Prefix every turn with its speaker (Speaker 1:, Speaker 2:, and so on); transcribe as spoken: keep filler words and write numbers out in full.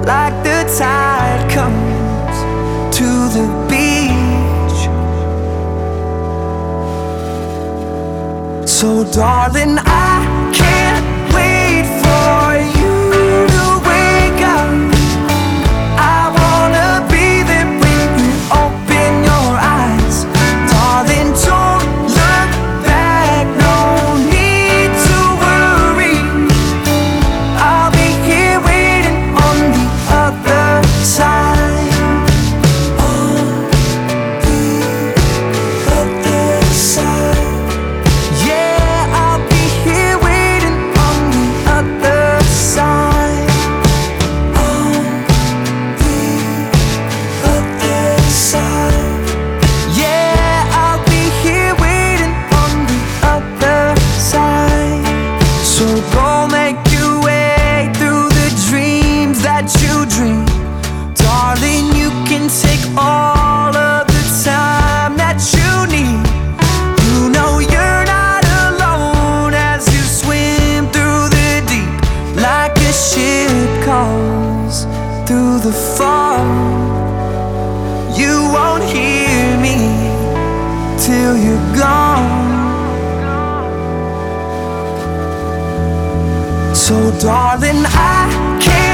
Speaker 1: like the tide comes to the beach. So darling, I can't wait for you to wake up. I wanna be there when you open your eyes. Darling, don't look back, no need to worry. I'll be here waiting on the other side. On the other side. Yeah, I'll be here waiting on the other side. On the other side. Yeah, I'll be here waiting on the other side. So go make your way through the dreams that you dream. Darling, you can take all of the time that you need. You know you're not alone as you swim through the deep, like a ship calls through the fog. You won't hear me till you're gone. So darling, I can't